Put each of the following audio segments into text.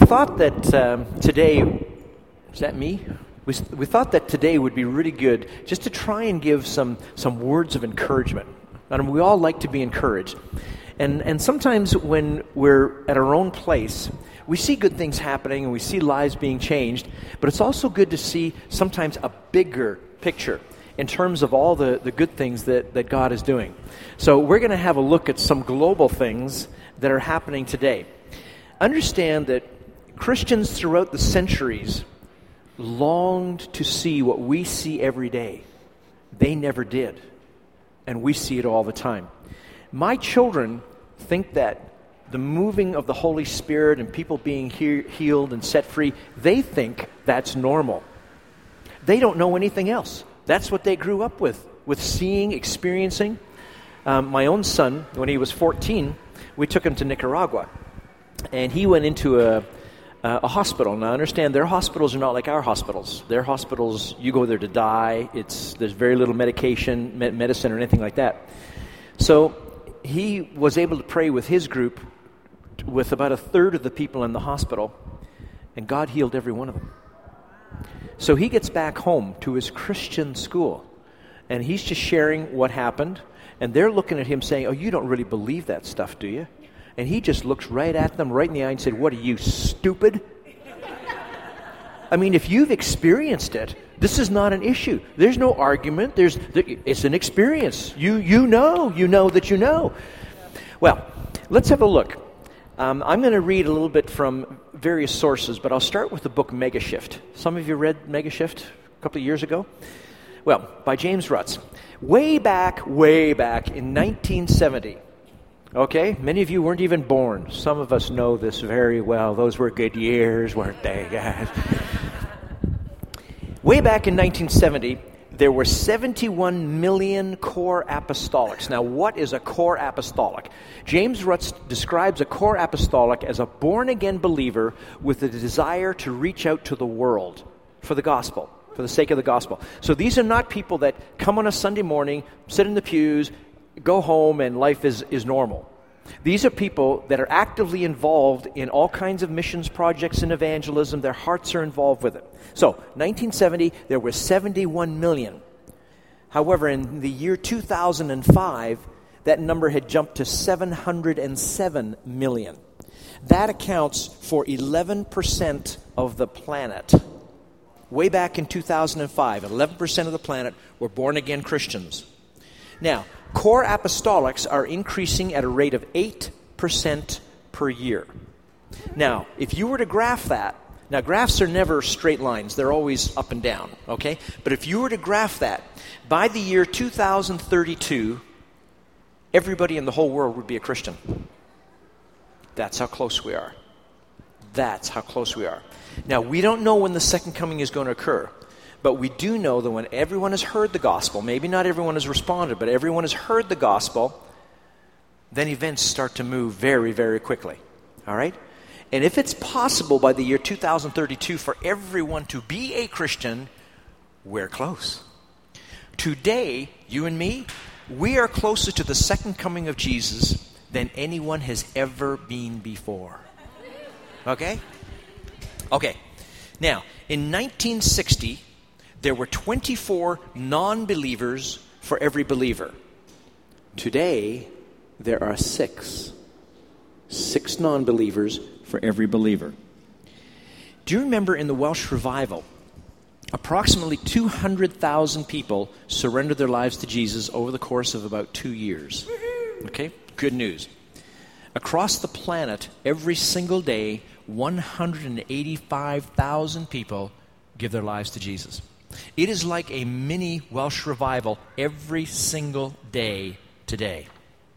thought that today, is that me? We thought that today would be really good just to try and give some words of encouragement. And we all like to be encouraged. And sometimes when we're at our own place, we see good things happening and we see lives being changed, but it's also good to see sometimes a bigger picture in terms of all the good things that God is doing. So we're going to have a look at some global things that are happening today. Understand that Christians throughout the centuries longed to see what we see every day. They never did, and we see it all the time. My children think that the moving of the Holy Spirit and people being healed and set free, they think that's normal. They don't know anything else. That's what they grew up with seeing, experiencing. My own son, when he was 14, we took him to Nicaragua, and he went into a hospital. Now, understand, their hospitals are not like our hospitals. Their hospitals, you go there to die. There's very little medication, medicine, or anything like that. So he was able to pray with his group with about a third of the people in the hospital, and God healed every one of them. So he gets back home to his Christian school, and he's just sharing what happened, and they're looking at him saying, "Oh, you don't really believe that stuff, do you?" And he just looks right at them, right in the eye, and said, "What are you, stupid?" I mean, if you've experienced it, this is not an issue. There's no argument. It's an experience. You know that you know. Well, let's have a look. I'm going to read a little bit from various sources, but I'll start with the book Megashift. Some of you read Megashift a couple of years ago? Well, by James Rutz. Way back in 1970, okay? Many of you weren't even born. Some of us know this very well. Those were good years, weren't they, guys? Way back in 1970, there were 71 million core apostolics. Now, what is a core apostolic? James Rutz describes a core apostolic as a born-again believer with a desire to reach out to the world for the gospel, for the sake of the gospel. So these are not people that come on a Sunday morning, sit in the pews, go home, and life is normal. These are people that are actively involved in all kinds of missions projects and evangelism. Their hearts are involved with it. So, 1970, there were 71 million. However, in the year 2005, that number had jumped to 707 million. That accounts for 11% of the planet. Way back in 2005, 11% of the planet were born-again Christians. Now, core apostolics are increasing at a rate of 8% per year. Now, if you were to graph that, now graphs are never straight lines, they're always up and down, okay? But if you were to graph that, by the year 2032, everybody in the whole world would be a Christian. That's how close we are. That's how close we are. Now, we don't know when the second coming is going to occur. But we do know that when everyone has heard the gospel, maybe not everyone has responded, but everyone has heard the gospel, then events start to move very, very quickly. All right? And if it's possible by the year 2032 for everyone to be a Christian, we're close. Today, you and me, we are closer to the second coming of Jesus than anyone has ever been before. Okay? Okay. Now, in 1960, there were 24 non-believers for every believer. Today, there are 6. 6 non-believers for every believer. Do you remember in the Welsh revival, approximately 200,000 people surrendered their lives to Jesus over the course of about 2 years? Okay, good news. Across the planet, every single day, 185,000 people give their lives to Jesus. It is like a mini Welsh revival every single day today.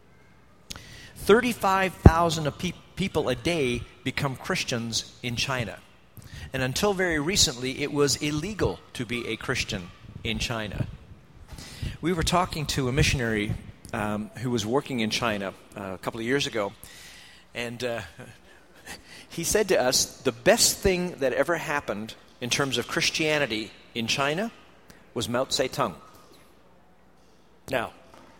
35,000 people a day become Christians in China. And until very recently, it was illegal to be a Christian in China. We were talking to a missionary who was working in China a couple of years ago, and he said to us, the best thing that ever happened in terms of Christianity in China was Mao Zedong. Now,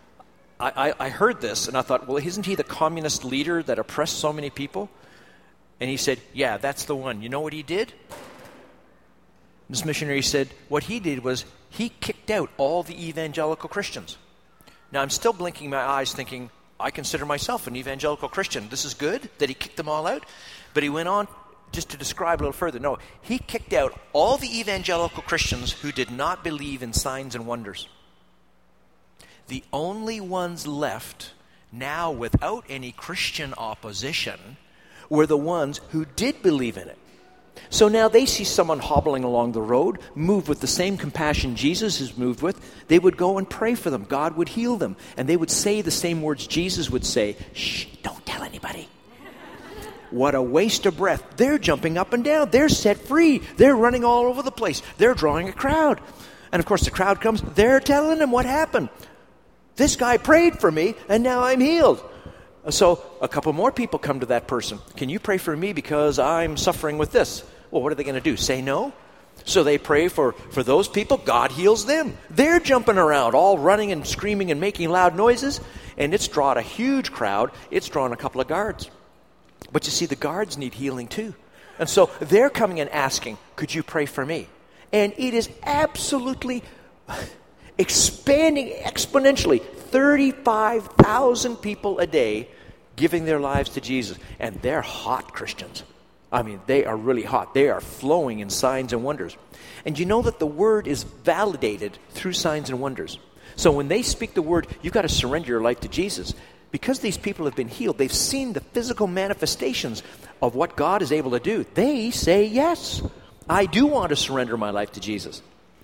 I heard this and I thought, well, isn't he the communist leader that oppressed so many people? And he said, yeah, that's the one. You know what he did? This missionary said what he did was he kicked out all the evangelical Christians. Now, I'm still blinking my eyes thinking, I consider myself an evangelical Christian. This is good that he kicked them all out. But he went on just to describe a little further. No, he kicked out all the evangelical Christians who did not believe in signs and wonders. The only ones left now without any Christian opposition were the ones who did believe in it. So now they see someone hobbling along the road, moved with the same compassion Jesus is moved with. They would go and pray for them. God would heal them. And they would say the same words Jesus would say. Shh, don't tell anybody. What a waste of breath. They're jumping up and down. They're set free. They're running all over the place. They're drawing a crowd. And of course the crowd comes. They're telling them what happened. This guy prayed for me and now I'm healed. So a couple more people come to that person. Can you pray for me because I'm suffering with this? Well, what are they going to do? Say no? So they pray for those people. God heals them. They're jumping around, all running and screaming and making loud noises. And it's drawn a huge crowd. It's drawn a couple of guards. But you see, the guards need healing too. And so they're coming and asking, could you pray for me? And it is absolutely expanding exponentially. 35,000 people a day giving their lives to Jesus. And they're hot Christians. I mean, they are really hot. They are flowing in signs and wonders. And you know that the word is validated through signs and wonders. So when they speak the word, you've got to surrender your life to Jesus. Because these people have been healed, they've seen the physical manifestations of what God is able to do. They say, yes, I do want to surrender my life to Jesus.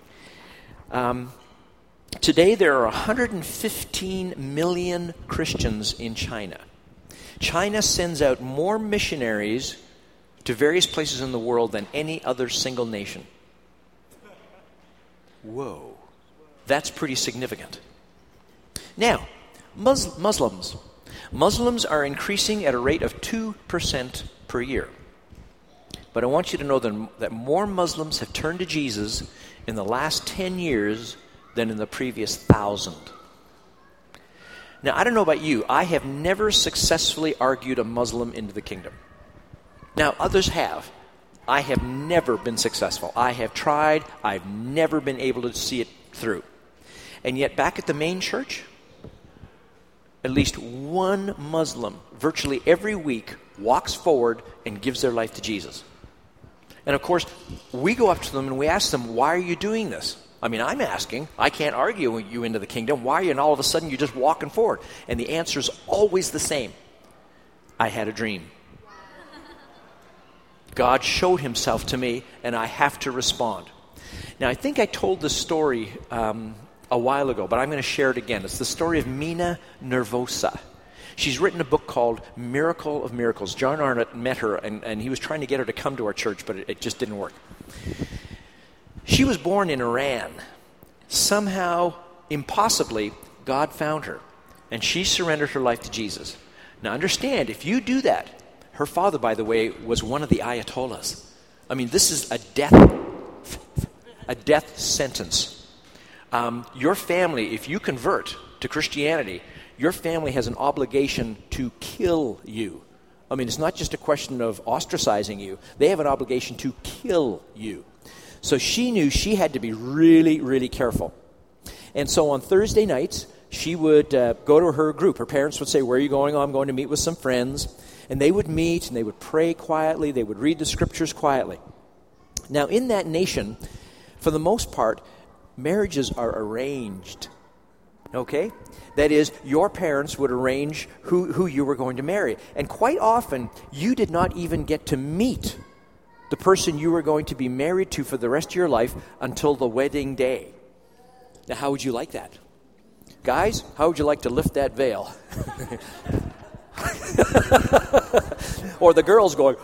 Today there are 115 million Christians in China. China sends out more missionaries to various places in the world than any other single nation. Whoa. That's pretty significant. Now, Muslims. Muslims are increasing at a rate of 2% per year. But I want you to know that more Muslims have turned to Jesus in the last 10 years than in the previous 1,000. Now, I don't know about you. I have never successfully argued a Muslim into the kingdom. Now, others have. I have never been successful. I have tried. I've never been able to see it through. And yet, back at the main church, at least one Muslim, virtually every week, walks forward and gives their life to Jesus. And of course, we go up to them and we ask them, why are you doing this? I mean, I'm asking. I can't argue you into the kingdom. Why are you, and all of a sudden you're just walking forward? And the answer is always the same. I had a dream. God showed himself to me, and I have to respond. Now, I think I told this story a while ago, but I'm going to share it again. It's the story of Mina Nervosa. She's written a book called Miracle of Miracles. John Arnott met her, and he was trying to get her to come to our church, but it just didn't work. She was born in Iran. Somehow, impossibly, God found her, and she surrendered her life to Jesus. Now, understand, if you do that, her father, by the way, was one of the Ayatollahs. I mean, this is a death sentence. Your family, if you convert to Christianity, your family has an obligation to kill you. I mean, it's not just a question of ostracizing you. They have an obligation to kill you. So she knew she had to be really, really careful. And so on Thursday nights, she would go to her group. Her parents would say, where are you going? Oh, I'm going to meet with some friends. And they would meet, and they would pray quietly. They would read the scriptures quietly. Now, in that nation, for the most part, marriages are arranged. Okay? That is, your parents would arrange who you were going to marry. And quite often, you did not even get to meet the person you were going to be married to for the rest of your life until the wedding day. Now, how would you like that? Guys, how would you like to lift that veil? Or the girls going,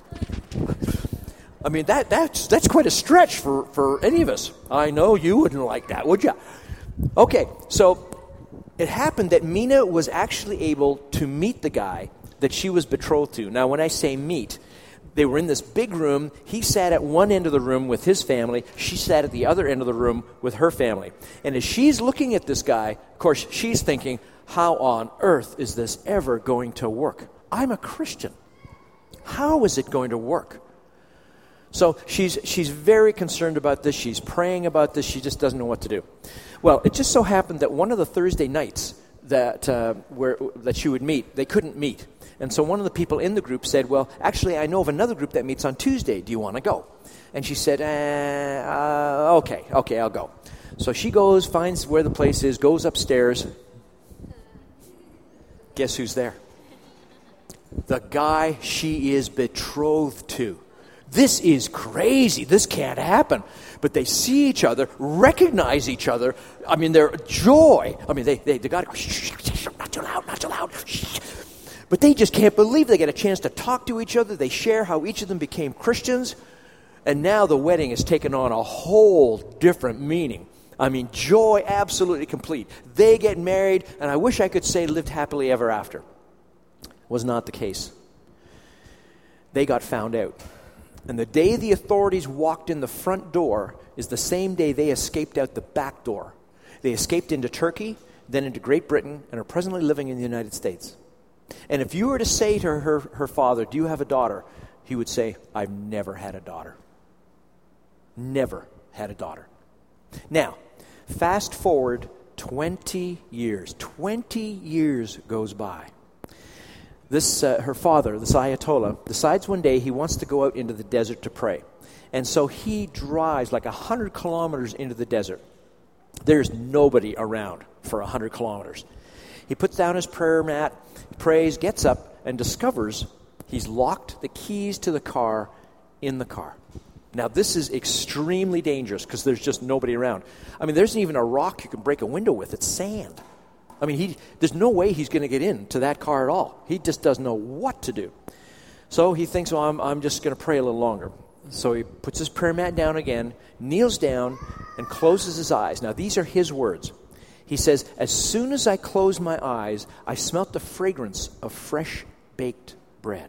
I mean, that's quite a stretch for any of us. I know you wouldn't like that, would you? Okay, so it happened that Mina was actually able to meet the guy that she was betrothed to. Now, when I say meet, they were in this big room. He sat at one end of the room with his family. She sat at the other end of the room with her family. And as she's looking at this guy, of course, she's thinking, how on earth is this ever going to work? I'm a Christian. How is it going to work? So she's very concerned about this. She's praying about this. She just doesn't know what to do. Well, it just so happened that one of the Thursday nights that she would meet, they couldn't meet. And so one of the people in the group said, well, actually, I know of another group that meets on Tuesday. Do you want to go? And she said, okay, I'll go. So she goes, finds where the place is, goes upstairs. Guess who's there? The guy she is betrothed to. This is crazy. This can't happen. But they see each other, recognize each other. I mean, their joy. I mean, they got to go, shh, not too loud, not too loud. Shh. But they just can't believe they get a chance to talk to each other. They share how each of them became Christians. And now the wedding has taken on a whole different meaning. I mean, joy absolutely complete. They get married, and I wish I could say lived happily ever after. Was not the case. They got found out. And the day the authorities walked in the front door is the same day they escaped out the back door. They escaped into Turkey, then into Great Britain, and are presently living in the United States. And if you were to say to her father, do you have a daughter? He would say, I've never had a daughter. Never had a daughter. Now, fast forward 20 years. 20 years goes by. Her father, this Ayatollah, decides one day he wants to go out into the desert to pray. And so he drives like 100 kilometers into the desert. There's nobody around for 100 kilometers. He puts down his prayer mat, prays, gets up, and discovers he's locked the keys to the car in the car. Now, this is extremely dangerous because there's just nobody around. I mean, there isn't even a rock you can break a window with. It's sand. I mean, there's no way he's going to get into that car at all. He just doesn't know what to do. So he thinks, well, I'm just going to pray a little longer. So he puts his prayer mat down again, kneels down, and closes his eyes. Now, these are his words. He says, as soon as I closed my eyes, I smelt the fragrance of fresh baked bread.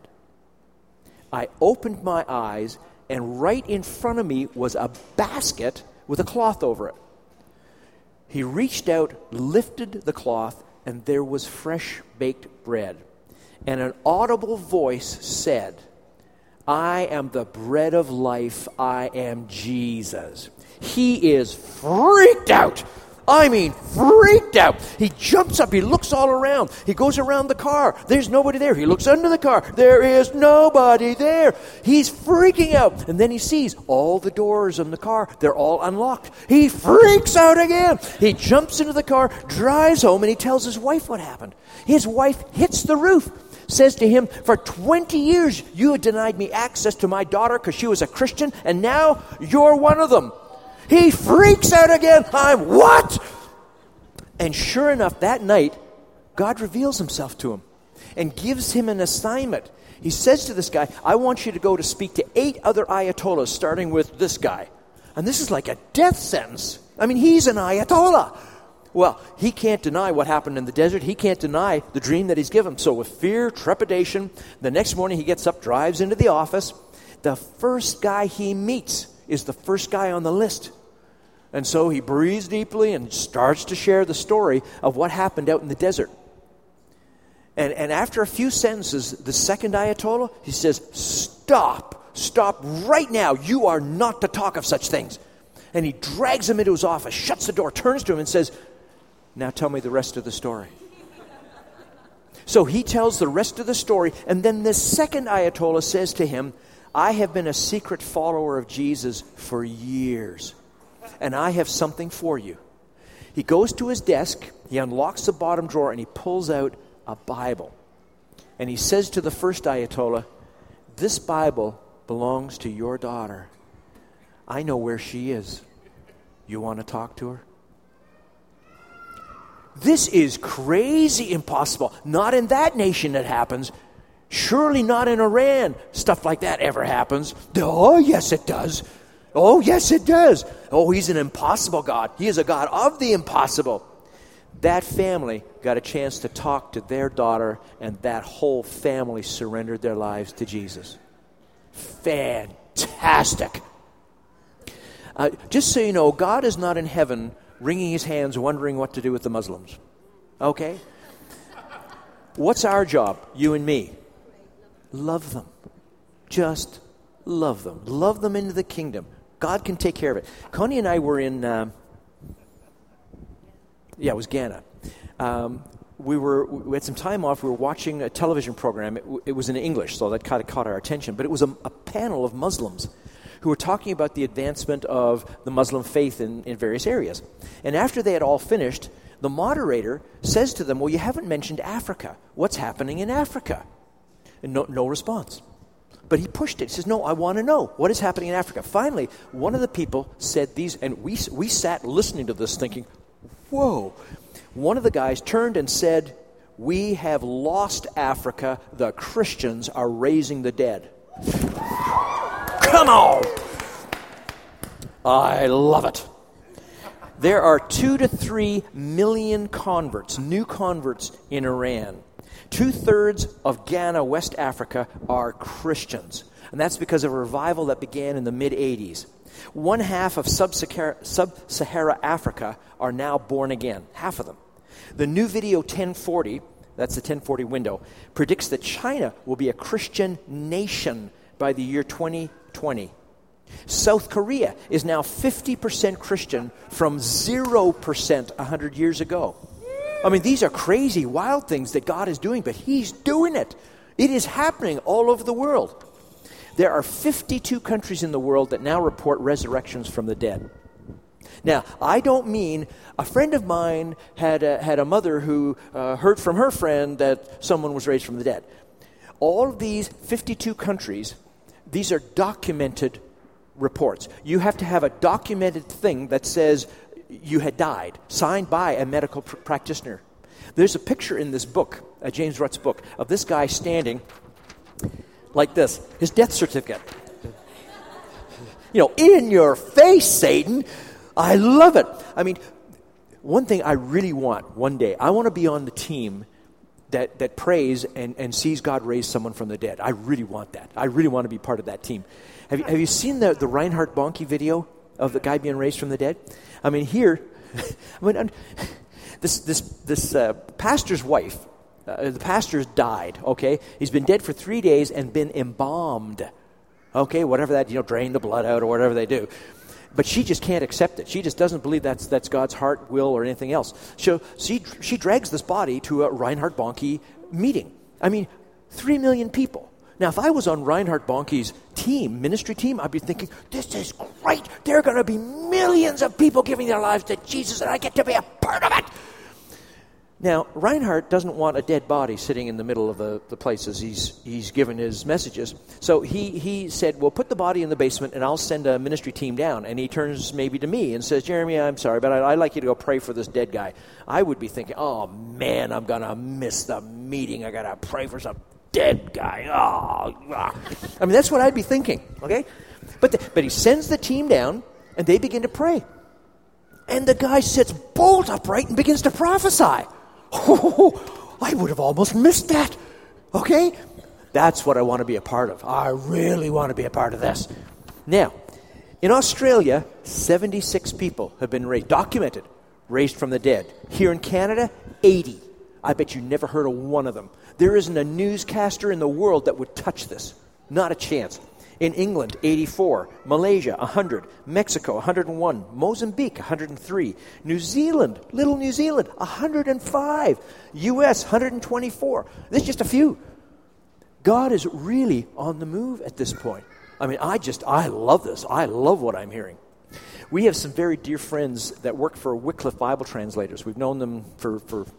I opened my eyes, and right in front of me was a basket with a cloth over it. He reached out, lifted the cloth, and there was fresh baked bread. And an audible voice said, I am the bread of life. I am Jesus. He is freaked out. I mean, freaked out. He jumps up. He looks all around. He goes around the car. There's nobody there. He looks under the car. There is nobody there. He's freaking out. And then he sees all the doors in the car. They're all unlocked. He freaks out again. He jumps into the car, drives home, and he tells his wife what happened. His wife hits the roof. Says to him, for 20 years you had denied me access to my daughter because she was a Christian, and now you're one of them. He freaks out again. I'm what? And sure enough, that night, God reveals himself to him and gives him an assignment. He says to this guy, I want you to go to speak to 8 other Ayatollahs, starting with this guy. And this is like a death sentence. I mean, he's an Ayatollah. Well, he can't deny what happened in the desert. He can't deny the dream that he's given. So with fear, trepidation, the next morning he gets up, drives into the office. The first guy he meets is the first guy on the list. And so he breathes deeply and starts to share the story of what happened out in the desert. And after a few sentences, the second Ayatollah, he says, stop right now. You are not to talk of such things. And he drags him into his office, shuts the door, turns to him and says, now tell me the rest of the story. So he tells the rest of the story, and then the second Ayatollah says to him, I have been a secret follower of Jesus for years, and I have something for you. He goes to his desk, he unlocks the bottom drawer, and he pulls out a Bible. And he says to the first Ayatollah, this Bible belongs to your daughter. I know where she is. You want to talk to her? This is crazy impossible. Not in that nation it happens. Surely not in Iran. Stuff like that ever happens. Oh, yes, it does. Oh, yes, it does. Oh, he's an impossible God. He is a God of the impossible. That family got a chance to talk to their daughter, and that whole family surrendered their lives to Jesus. Fantastic. Just so you know, God is not in heaven wringing his hands wondering what to do with the Muslims. Okay? What's our job, you and me? Love them. Just love them. Love them into the kingdom. God can take care of it. Connie and I were in, it was Ghana. We had some time off. We were watching a television program. It was in English, so that kind of caught our attention. But it was a panel of Muslims who were talking about the advancement of the Muslim faith in various areas. And after they had all finished, the moderator says to them, well, you haven't mentioned Africa. What's happening in Africa? And no response. But he pushed it. He says, no, I want to know. What is happening in Africa? Finally, one of the people said these, and we sat listening to this thinking, whoa. One of the guys turned and said, we have lost Africa. The Christians are raising the dead. Come on! I love it. There are 2 to 3 million converts, new converts in Iran. 2/3 of Ghana, West Africa, are Christians. And that's because of a revival that began in the mid-'80s. 1/2 of sub-Sahara Africa are now born again. Half of them. The new video 1040, that's the 1040 window, predicts that China will be a Christian nation by the year 2020. South Korea is now 50% Christian from 0% 100 years ago. I mean, these are crazy, wild things that God is doing, but He's doing it. It is happening all over the world. There are 52 countries in the world that now report resurrections from the dead. Now, I don't mean a friend of mine had a mother who heard from her friend that someone was raised from the dead. All of these 52 countries, these are documented reports. You have to have a documented thing that says you had died, signed by a medical practitioner. There's a picture in this book, James Rutt's book, of this guy standing like this, his death certificate. In your face, Satan. I love it. I mean, one thing I really want one day, I want to be on the team that prays and sees God raise someone from the dead. I really want that. I really want to be part of that team. Have you seen the Reinhard Bonnke video of the guy being raised from the dead? I mean, here, this pastor's wife, the pastor's died, okay? He's been dead for 3 days and been embalmed, okay? Whatever that, drain the blood out or whatever they do. But she just can't accept it. She just doesn't believe that's God's heart, will, or anything else. So she drags this body to a Reinhard Bonnke meeting. I mean, 3 million people. Now, if I was on Reinhard Bonnke's ministry team, I'd be thinking, this is great. There are going to be millions of people giving their lives to Jesus, and I get to be a part of it. Now, Reinhard doesn't want a dead body sitting in the middle of the places he's given his messages. So he said, well, put the body in the basement, and I'll send a ministry team down. And he turns maybe to me and says, Jeremy, I'm sorry, but I'd like you to go pray for this dead guy. I would be thinking, oh, man, I'm going to miss the meeting. I got to pray for some dead guy. Oh. I mean, that's what I'd be thinking, okay? But he sends the team down, and they begin to pray. And the guy sits bolt upright and begins to prophesy. Oh, I would have almost missed that. Okay? That's what I want to be a part of. I really want to be a part of this. Now, in Australia, 76 people have been documented, raised from the dead. Here in Canada, 80. I bet you never heard of one of them. There isn't a newscaster in the world that would touch this. Not a chance. In England, 84. Malaysia, 100. Mexico, 101. Mozambique, 103. New Zealand, little New Zealand, 105. U.S., 124. There's just a few. God is really on the move at this point. I mean, I love this. I love what I'm hearing. We have some very dear friends that work for Wycliffe Bible Translators. We've known them for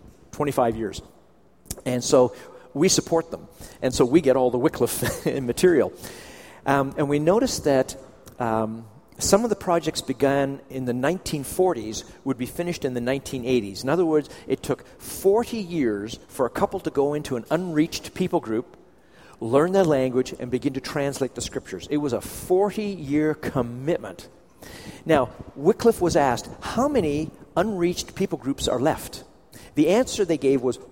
25 years. And so we support them. And so we get all the Wycliffe material. And we noticed that some of the projects began in the 1940s would be finished in the 1980s. In other words, it took 40 years for a couple to go into an unreached people group, learn their language, and begin to translate the scriptures. It was a 40-year commitment. Now, Wycliffe was asked, how many unreached people groups are left? The answer they gave was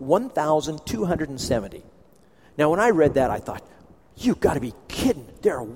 1,270. Now, when I read that, I thought, you got to be kidding. There are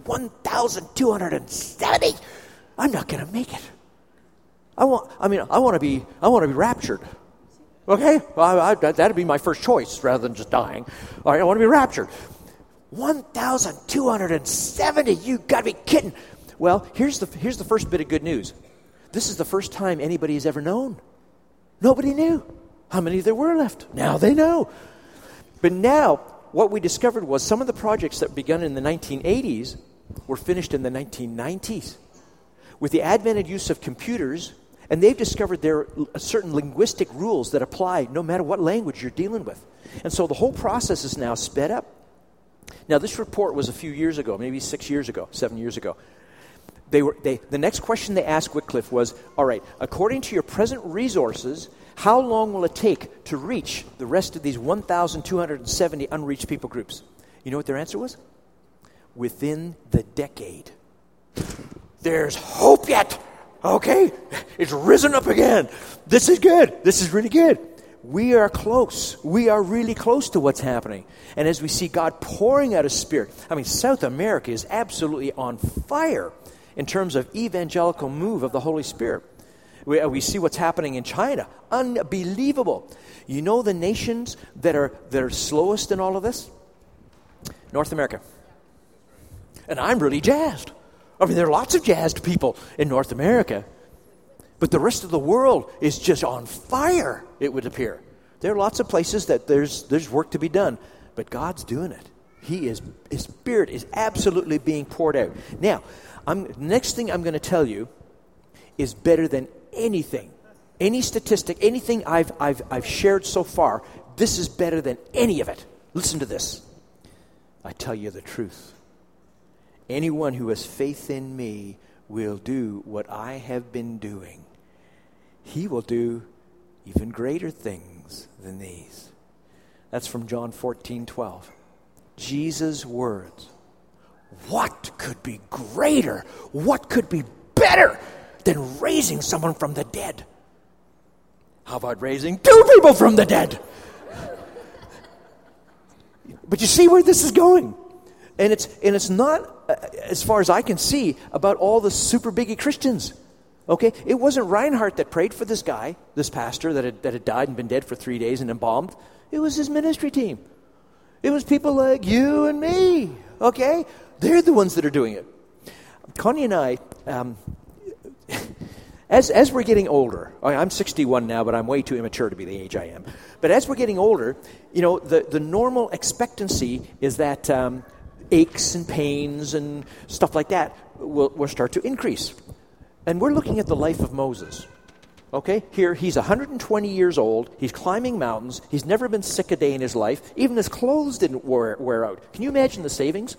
1,270. I'm not going to make it. I want to be raptured. Okay? That'd be my first choice rather than just dying. All right, I want to be raptured. 1,270. You got to be kidding. Well, here's the first bit of good news. This is the first time anybody has ever known. Nobody knew how many there were left. Now they know. But now, what we discovered was some of the projects that began in the 1980s were finished in the 1990s. With the advent and use of computers, and they've discovered there are certain linguistic rules that apply no matter what language you're dealing with. And so the whole process is now sped up. Now, this report was a few years ago, maybe 7 years ago. The next question they asked Wycliffe was, all right, according to your present resources, how long will it take to reach the rest of these 1,270 unreached people groups? You know what their answer was? Within the decade. There's hope yet. Okay? It's risen up again. This is good. This is really good. We are close. We are really close to what's happening. And as we see God pouring out His Spirit, I mean, South America is absolutely on fire in terms of evangelical move of the Holy Spirit. We see what's happening in China. Unbelievable. You know the nations that are slowest in all of this? North America. And I'm really jazzed. I mean, there are lots of jazzed people in North America. But the rest of the world is just on fire, it would appear. There are lots of places that there's work to be done. But God's doing it. His Spirit is absolutely being poured out. Now, next thing I'm going to tell you is better than anything, any statistic, anything I've shared so far. This is better than any of it. Listen to this. I tell you the truth. Anyone who has faith in me will do what I have been doing. He will do even greater things than these. That's from John 14:12. Jesus' words. What could be greater? What could be better than raising someone from the dead? How about raising 2 people from the dead? But you see where this is going. And it's not, as far as I can see, about all the super biggie Christians. Okay? It wasn't Reinhardt that prayed for this guy, this pastor that had died and been dead for 3 days and embalmed. It was his ministry team. It was people like you and me. Okay? They're the ones that are doing it. Connie and I, as we're getting older, I'm 61 now, but I'm way too immature to be the age I am. But as we're getting older, you know, the normal expectancy is that aches and pains and stuff like that will start to increase. And we're looking at the life of Moses. Okay? Here, he's 120 years old. He's climbing mountains. He's never been sick a day in his life. Even his clothes didn't wear out. Can you imagine the savings?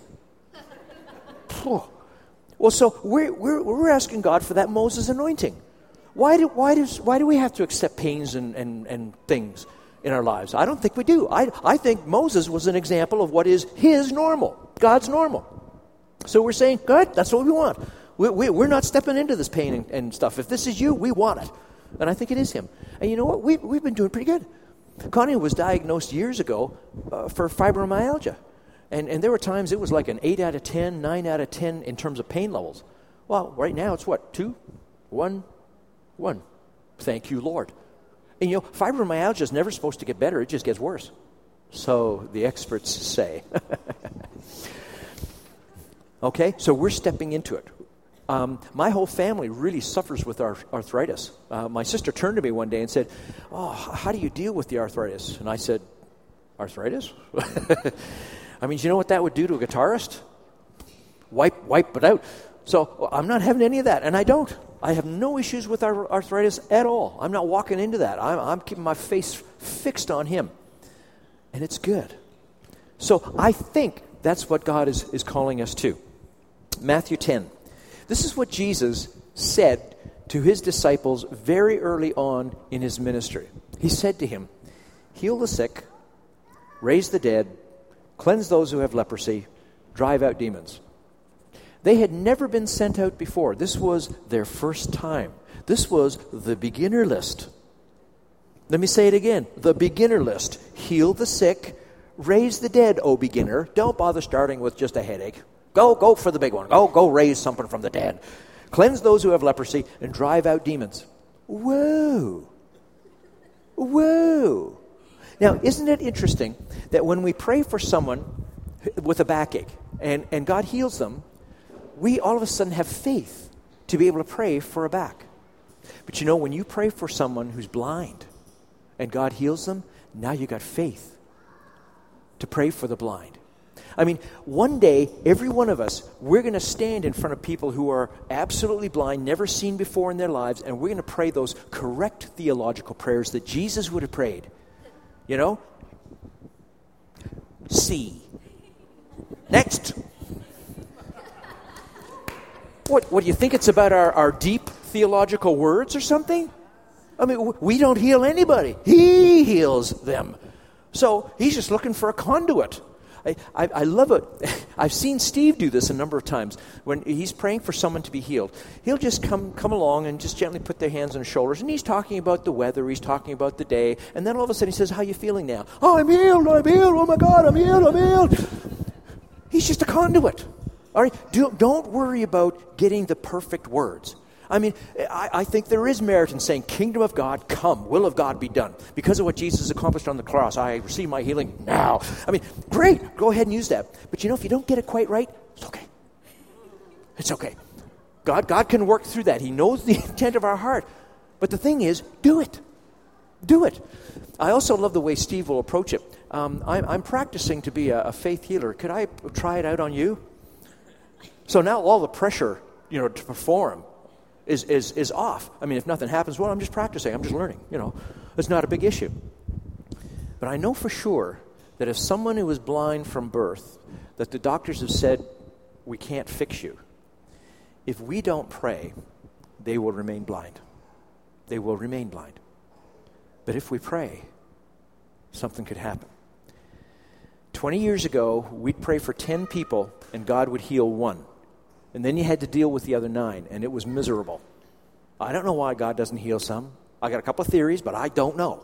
Well, so we're asking God for that Moses anointing. Why do we have to accept pains and things in our lives? I don't think we do. I think Moses was an example of what is his normal, God's normal. So we're saying, God, that's what we want. We're not stepping into this pain and stuff. If this is you, we want it. And I think it is him. And you know what? We've been doing pretty good. Connie was diagnosed years ago for fibromyalgia. And there were times it was like an 8 out of 10, 9 out of 10 in terms of pain levels. Well, right now it's what? 2? 1? 1. Thank you, Lord. And you know, fibromyalgia is never supposed to get better. It just gets worse. So the experts say. Okay, so we're stepping into it. My whole family really suffers with arthritis. My sister turned to me one day and said, "Oh, how do you deal with the arthritis?" And I said, "Arthritis? I mean, do you know what that would do to a guitarist? Wipe it out." So I'm not having any of that, and I don't. I have no issues with arthritis at all. I'm not walking into that. I'm keeping my face fixed on Him, and it's good. So I think that's what God is calling us to. Matthew 10. This is what Jesus said to His disciples very early on in His ministry. He said to him, "Heal the sick, raise the dead, cleanse those who have leprosy, drive out demons." They had never been sent out before. This was their first time. This was the beginner list. Let me say it again. The beginner list. Heal the sick, raise the dead, O beginner. Don't bother starting with just a headache. Go for the big one. Go raise something from the dead. Cleanse those who have leprosy and drive out demons. Whoa. Now, isn't it interesting that when we pray for someone with a backache, and God heals them, we all of a sudden have faith to be able to pray for a back. But when you pray for someone who's blind and God heals them, now you got faith to pray for the blind. I mean, one day, every one of us, we're going to stand in front of people who are absolutely blind, never seen before in their lives, and we're going to pray those correct theological prayers that Jesus would have prayed. See. Next. What do you think it's about our deep theological words or something? I mean, we don't heal anybody. He heals them. So he's just looking for a conduit. I love it. I've seen Steve do this a number of times. When he's praying for someone to be healed, he'll just come along and just gently put their hands on his shoulders, and he's talking about the weather, he's talking about the day, and then all of a sudden he says, "How are you feeling now?" "Oh, I'm healed, oh my God, I'm healed. He's just a conduit. All right? Don't worry about getting the perfect words. I mean, I think there is merit in saying, "Kingdom of God, come, will of God be done. Because of what Jesus accomplished on the cross, I receive my healing now." I mean, great, go ahead and use that. But if you don't get it quite right, it's okay. It's okay. God can work through that. He knows the intent of our heart. But the thing is, do it. Do it. I also love the way Steve will approach it. I'm practicing to be a faith healer. Could I try it out on you? So now all the pressure, to perform is off. I mean, if nothing happens, well, I'm just practicing. I'm just learning. It's not a big issue. But I know for sure that if someone who is blind from birth, that the doctors have said, "We can't fix you," if we don't pray, they will remain blind. They will remain blind. But if we pray, something could happen. 20 years ago, we'd pray for 10 people, and God would heal one. And then you had to deal with the other 9, and it was miserable. I don't know why God doesn't heal some. I got a couple of theories, but I don't know.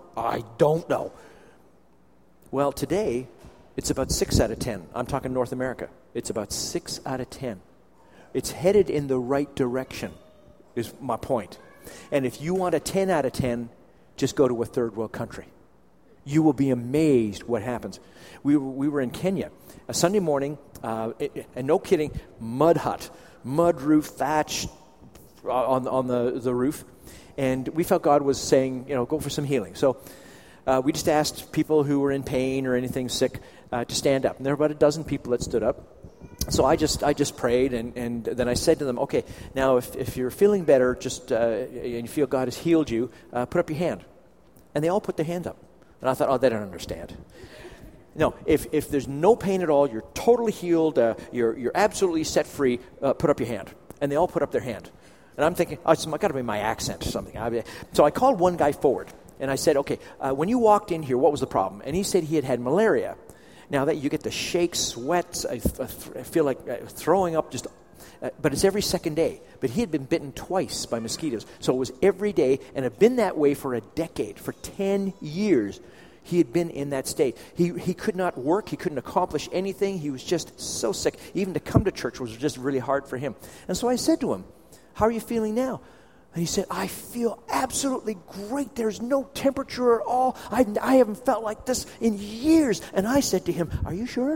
Well, today, it's about 6 out of 10. I'm talking North America. It's about 6 out of 10. It's headed in the right direction, is my point. And if you want a 10 out of 10, just go to a third world country. You will be amazed what happens. We were in Kenya a Sunday morning, and no kidding, mud hut, mud roof, thatch on the roof, and we felt God was saying, go for some healing. So we just asked people who were in pain or anything sick to stand up, and there were about a dozen people that stood up. So I just prayed, and then I said to them, "Okay, now if you're feeling better, and you feel God has healed you, put up your hand." And they all put their hand up. And I thought, oh, they don't understand. No, if there's no pain at all, you're totally healed, you're absolutely set free, put up your hand. And they all put up their hand. And I'm thinking, it's got to be my accent or something. So I called one guy forward, and I said, "Okay, when you walked in here, what was the problem?" And he said he had malaria. Now that you get the shakes, sweats, I feel like throwing up but it's every second day. But he had been bitten twice by mosquitoes. So it was every day, and had been that way for a decade. For 10 years, he had been in that state. He could not work. He couldn't accomplish anything. He was just so sick. Even to come to church was just really hard for him. And so I said to him, "How are you feeling now?" And he said, "I feel absolutely great. There's no temperature at all. I haven't felt like this in years." And I said to him, "Are you sure?"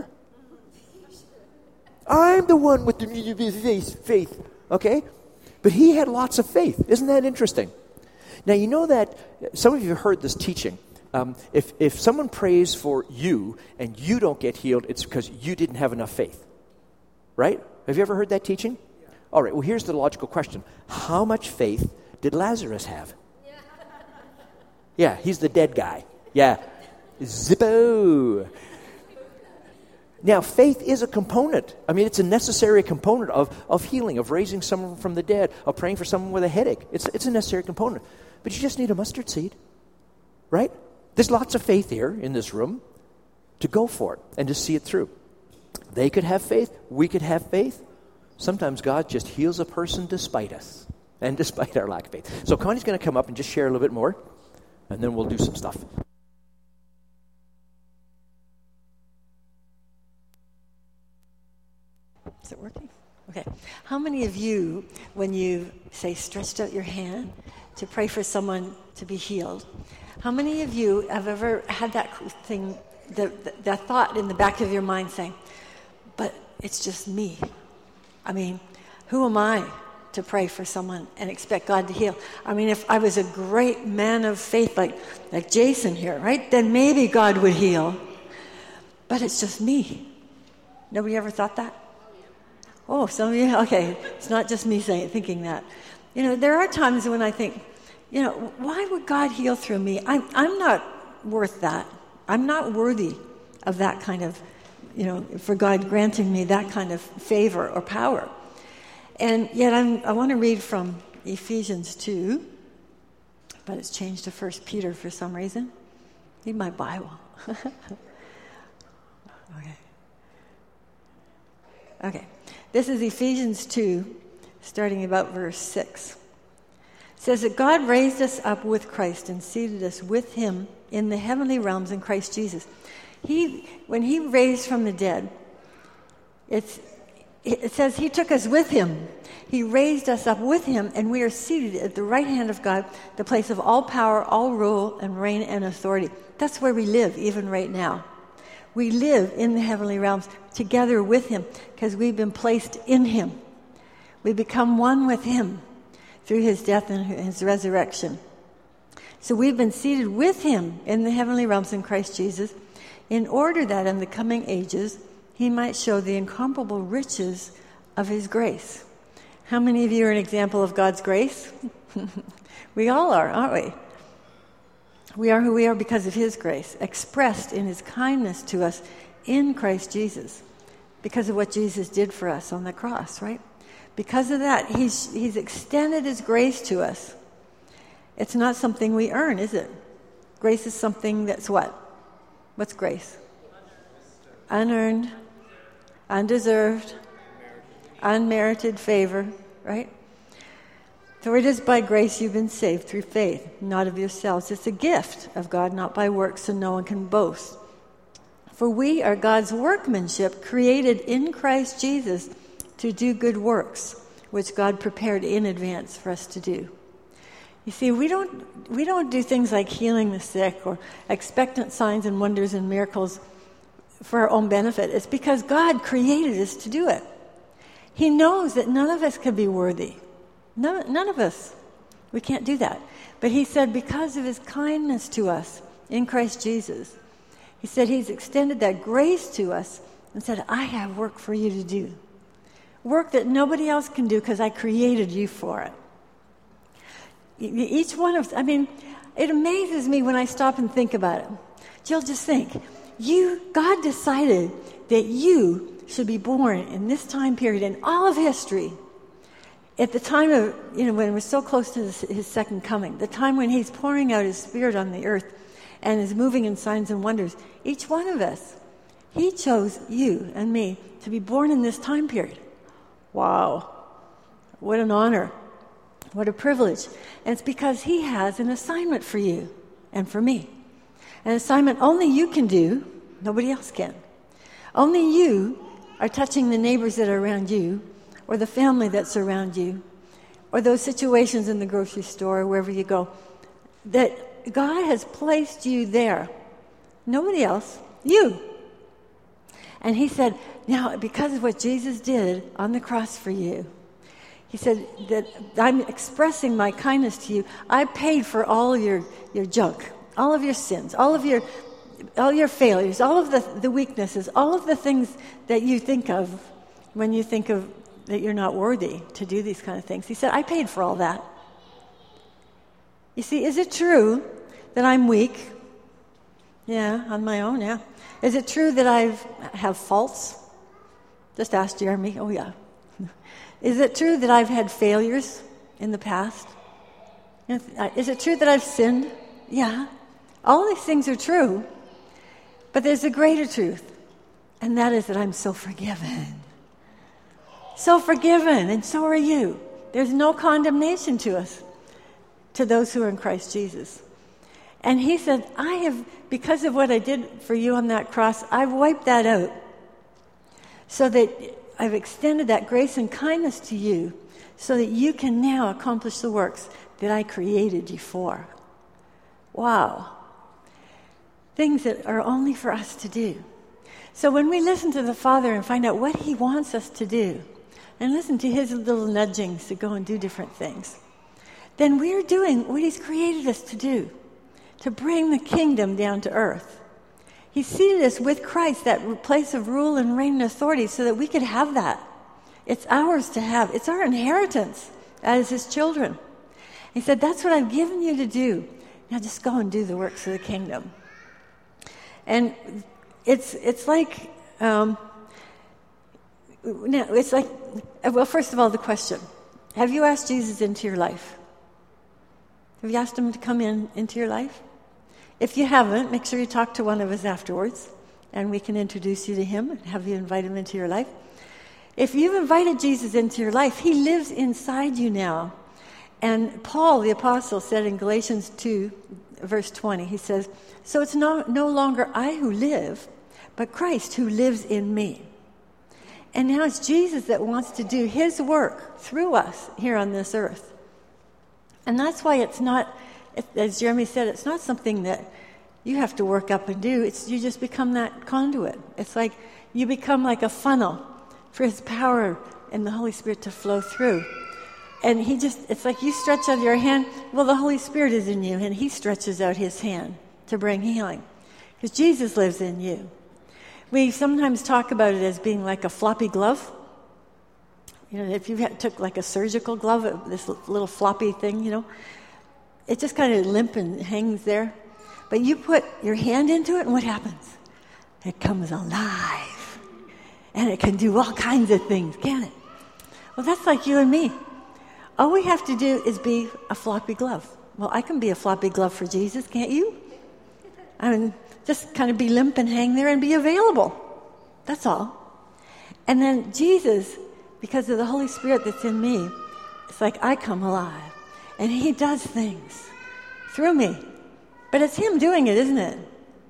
I'm the one with the faith, okay? But he had lots of faith. Isn't that interesting? Now, you know that some of you have heard this teaching. If someone prays for you and you don't get healed, it's because you didn't have enough faith, right? Have you ever heard that teaching? Yeah. All right, well, here's the logical question. How much faith did Lazarus have? Yeah, he's the dead guy. Yeah. Zippo. Now, faith is a component. I mean, it's a necessary component of healing, of raising someone from the dead, of praying for someone with a headache. It's a necessary component. But you just need a mustard seed, right? There's lots of faith here in this room to go for it and to see it through. They could have faith. We could have faith. Sometimes God just heals a person despite us and despite our lack of faith. So Connie's going to come up and just share a little bit more, and then we'll do some stuff. Is it working? Okay. How many of you, when you say stretched out your hand to pray for someone to be healed, how many of you have ever had that thing, the thought in the back of your mind saying, but it's just me. I mean, who am I to pray for someone and expect God to heal? I mean, if I was a great man of faith like Jason here, right, then maybe God would heal. But it's just me. Nobody ever thought that? Oh, some of you? Okay, it's not just me thinking that. There are times when I think, why would God heal through me? I'm not worth that. I'm not worthy of that kind of, for God granting me that kind of favor or power. And yet I want to read from Ephesians 2, but it's changed to 1 Peter for some reason. Need my Bible. Okay. This is Ephesians 2, starting about verse 6. It says that God raised us up with Christ and seated us with him in the heavenly realms in Christ Jesus. When he raised from the dead, it says he took us with him. He raised us up with him, and we are seated at the right hand of God, the place of all power, all rule, and reign and authority. That's where we live, even right now. We live in the heavenly realms together with him because we've been placed in him. We become one with him through his death and his resurrection. So we've been seated with him in the heavenly realms in Christ Jesus in order that in the coming ages he might show the incomparable riches of his grace. How many of you are an example of God's grace? We all are, aren't we? We are who we are because of his grace, expressed in his kindness to us in Christ Jesus, because of what Jesus did for us on the cross, right? Because of that, he's extended his grace to us. It's not something we earn, is it? Grace is something that's what? What's grace? Unearned, undeserved, unmerited favor, right? For it is by grace you've been saved through faith, not of yourselves. It's a gift of God, not by works, so no one can boast. For we are God's workmanship, created in Christ Jesus to do good works, which God prepared in advance for us to do. You see, we don't do things like healing the sick or expectant signs and wonders and miracles for our own benefit. It's because God created us to do it. He knows that none of us can be worthy. None of us. We can't do that. But he said because of his kindness to us in Christ Jesus, he said he's extended that grace to us and said, I have work for you to do. Work that nobody else can do because I created you for it. Each one of us, it amazes me when I stop and think about it. Jill, just think. God decided that you should be born in this time period in all of history. At the time of, when we're so close to his second coming, the time when he's pouring out his Spirit on the earth and is moving in signs and wonders, each one of us, he chose you and me to be born in this time period. Wow. What an honor. What a privilege. And it's because he has an assignment for you and for me. An assignment only you can do, nobody else can. Only you are touching the neighbors that are around you, or the family that's around you, or those situations in the grocery store, or wherever you go, that God has placed you there. Nobody else, you. And he said, now, because of what Jesus did on the cross for you, he said that I'm expressing my kindness to you. I paid for all of your junk, all of your sins, all your failures, all of the weaknesses, all of the things that you think of when you think of that you're not worthy to do these kind of things. He said, I paid for all that. You see, is it true that I'm weak? Yeah, on my own, yeah. Is it true that I have faults? Just ask Jeremy. Oh, yeah. Is it true that I've had failures in the past? Is it true that I've sinned? Yeah. All these things are true. But there's a greater truth, and that is that I'm so forgiven. So forgiven, and so are you. There's no condemnation to us, to those who are in Christ Jesus. And he said, because of what I did for you on that cross, I've wiped that out. So that I've extended that grace and kindness to you so that you can now accomplish the works that I created you for. Wow. Things that are only for us to do. So when we listen to the Father and find out what He wants us to do, and listen to His little nudgings to go and do different things, then we're doing what He's created us to do, to bring the kingdom down to earth. He seated us with Christ, that place of rule and reign and authority, so that we could have that. It's ours to have. It's our inheritance as His children. He said, that's what I've given you to do. Now just go and do the works of the kingdom. And it's like, well, first of all, the question. Have you asked Jesus into your life? Have you asked Him to come into your life? If you haven't, make sure you talk to one of us afterwards, and we can introduce you to Him and have you invite Him into your life. If you've invited Jesus into your life, He lives inside you now. And Paul, the apostle, said in Galatians 2, verse 20, he says, so it's no longer I who live, but Christ who lives in me. And now it's Jesus that wants to do His work through us here on this earth. And that's why it's not, as Jeremy said, it's not something that you have to work up and do. You just become that conduit. It's like you become like a funnel for His power and the Holy Spirit to flow through. And it's like you stretch out your hand. Well, the Holy Spirit is in you, and He stretches out His hand to bring healing. Because Jesus lives in you. We sometimes talk about it as being like a floppy glove. You know, if you took like a surgical glove, this little floppy thing, you know, it just kind of limp and hangs there. But you put your hand into it, and what happens? It comes alive. And it can do all kinds of things, can't it? Well, that's like you and me. All we have to do is be a floppy glove. Well, I can be a floppy glove for Jesus, can't you? I mean, just kind of be limp and hang there and be available. That's all. And then Jesus, because of the Holy Spirit that's in me, it's like I come alive. And He does things through me. But it's Him doing it, isn't it?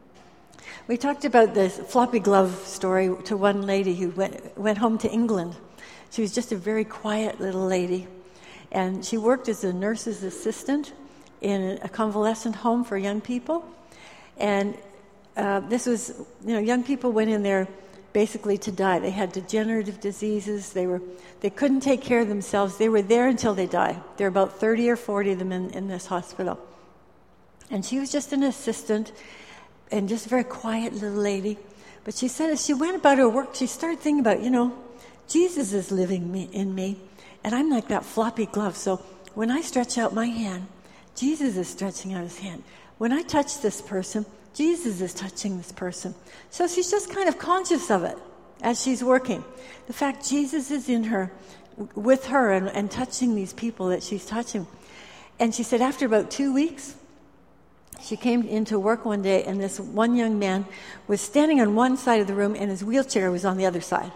We talked about this floppy glove story to one lady who went home to England. She was just a very quiet little lady. And she worked as a nurse's assistant in a convalescent home for young people. And this was, young people went in there basically to die. They had degenerative diseases. They couldn't take care of themselves. They were there until they died. There were about 30 or 40 of them in this hospital. And she was just an assistant and just a very quiet little lady. But she said as she went about her work, she started thinking about, Jesus is living in me. And I'm like that floppy glove. So when I stretch out my hand, Jesus is stretching out His hand. When I touch this person, Jesus is touching this person. So she's just kind of conscious of it as she's working. The fact Jesus is in her, with her, and touching these people that she's touching. And she said after about 2 weeks, she came into work one day, and this one young man was standing on one side of the room, and his wheelchair was on the other side.